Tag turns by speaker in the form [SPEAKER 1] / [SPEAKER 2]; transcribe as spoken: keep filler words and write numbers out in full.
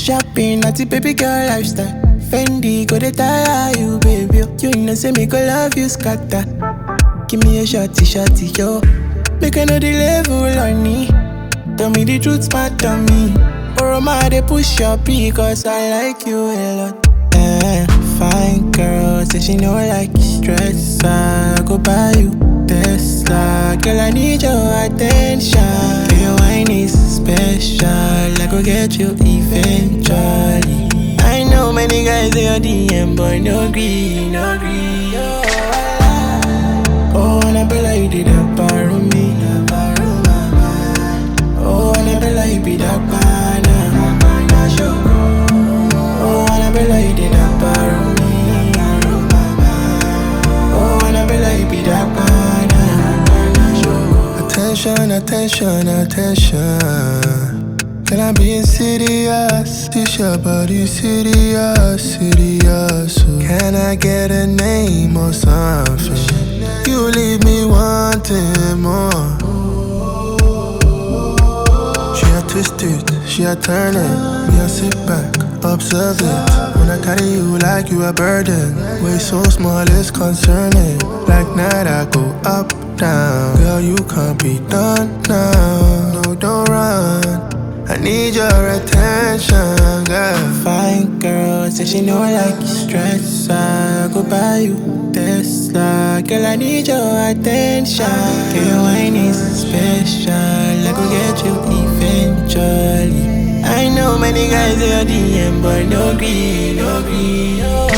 [SPEAKER 1] shopping, natty baby girl lifestyle. Fendi, go to tire you, baby. You know, say me go love you, scatter. Give me a shotty, shotty, yo. Make I know the level on me. Tell me the truth, smart on me. Or am they push your P, cause I like you a lot. Eh, fine girl, say she know like stress. I go buy you Tesla. Girl, I need your attention. Your wine is special. I go get you eventually. I know many guys they are D M, but no agree, no agree. Oh, oh, and I be like you did that borrow me. Oh, and I be like you be that banana. Oh, and I be like you did that borrow me. Oh, and I be like you be that banana. Attention, attention, attention. Can I be serious? This your body serious, serious. Can I get a name or something? You leave me wanting more. She a twist it, she a turn it. Me a sit back, observe it. When I carry you like you a burden. Way so small it's concerning. Like night I go up, down. Girl you can't be done now. No, don't run. I need your attention, girl. Fine girl, say she know like stress. I go buy you Tesla. Girl, I need your attention. Girl, your wine is special. I go get you eventually. I know many guys they are D M, but no agree, no agree. Oh.